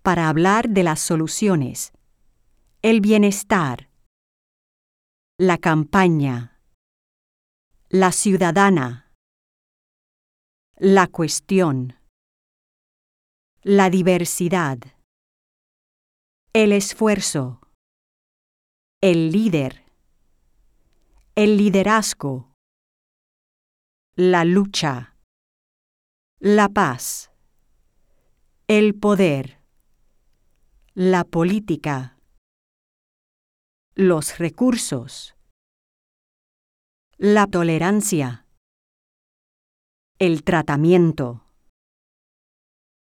para hablar de las soluciones, el bienestar, la campaña, la ciudadana, la cuestión, la diversidad, el esfuerzo, el líder, el liderazgo, la lucha, la paz, el poder, la política, los recursos, la tolerancia, el tratamiento,